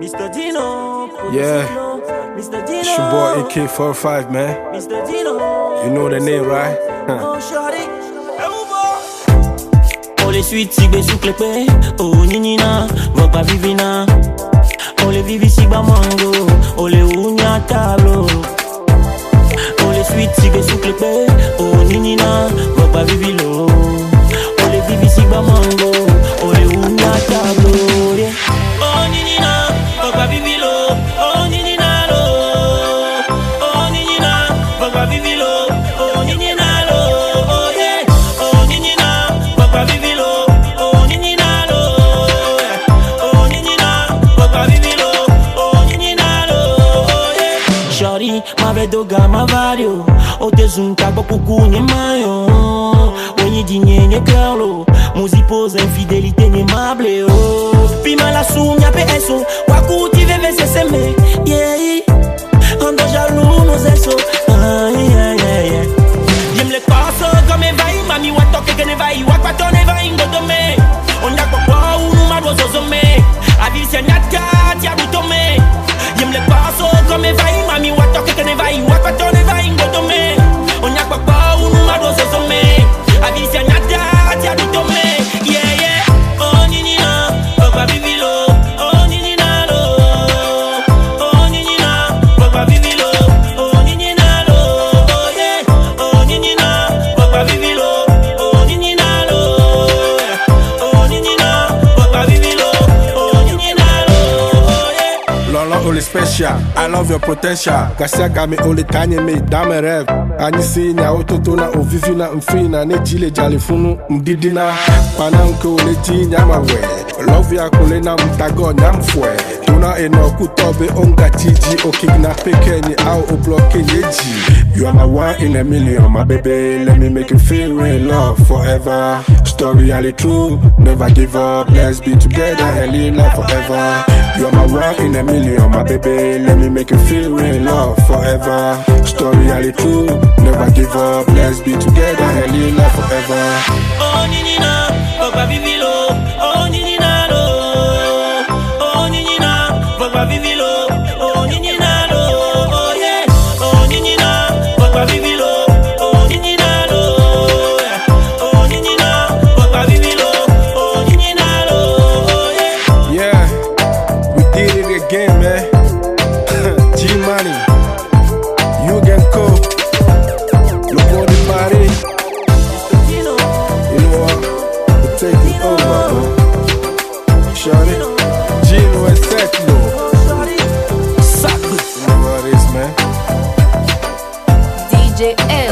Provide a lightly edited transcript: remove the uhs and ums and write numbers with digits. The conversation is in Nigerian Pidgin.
Mr. Dino. Yeah, Mr. Dino. it's your boy AK45, man. Mr. Dino. You know the name, right? Oh, shawty. Oh, les suites, si bé sous clépé. Oh, ninina, vopa vivina. Oh, les vivi si ba mango. Oh, les uña tablo. Oh, les suites, si bé sous clépé. Oh, ninina, vopa vivilo. Oh, les vivi si ba mango. Oh, les uña tablo. Oh, ninina, vopa vivilo. Oh, ninina, lo. Oh, ninina, vopa vivilo. Oh, ninina, lo. Oh, yeah. Oh, ninina, vopa vivilo. Oh, ninina, lo. Oh, ninina, vopa vivilo. Oh, ninina, lo. Oh, yeah. Shorty, ma vedo gama vario. O te zunta kwa kuku nye mayo. Wenye dinye nye kerlo. Muzi pose infidélité nye mable. Oh. Pima la sumia pe eso. Wakuti veve se seme. Yeah. Ando jaloux nos eso. Jem le paso comme vai. Mami watoke gene vai. Wakwatone vai ngodome. Onya kwa kwa unu marozo zome. Avise nyata tia butome. Jem le paso comme vai. Mami watoke gene vai. Wakwatone vai ngodome. Onya kwa kwa unu marozo zome. Avise nyata tia butome. Yeah yeah. Oh ninina, papa vivilo. Oh ninina lo. Oh ninina, papa vivilo. Oh ninina lo. Oh yeah. Oh ninina, papa vivilo. Oh ninina lo. Oh ninina, papa vivilo. Oh ninina lo. Oh yeah. Lolo only special, I love your potential. Kasia kami only kanye me dans mes rêves. Anisi nya ototona ovivina mfina ne jile jale funu mdidina. Pananko ole ji nyama we. Love ya kule na mtago nyamfwe. Tuna eno kutobe onga tiji o kidnappe kenye au o bloke yeji. You are my one in a million, my baby. Let me make you feel real love forever. Story all true, never give up. Let's be together and live life forever. You are my one in a million, my baby. Let me make you feel real love forever. Story all true, never give up. Let's be together and live life forever. Oh ninina, papa vivilo. Oh ninina lo. Oh ninina, papa vivilo. Oh ninina lo. Oh yeah. Oh ninina, papa vivilo. Oh ninina lo. Oh ninina, papa vivilo. Oh ninina lo. Oh yeah. Yeah, we did it again, man. G-Money, you can go. Look on the body. You know what? We're taking over, man. Shawty, Gino and Techno. You know what it is, man. DJ L.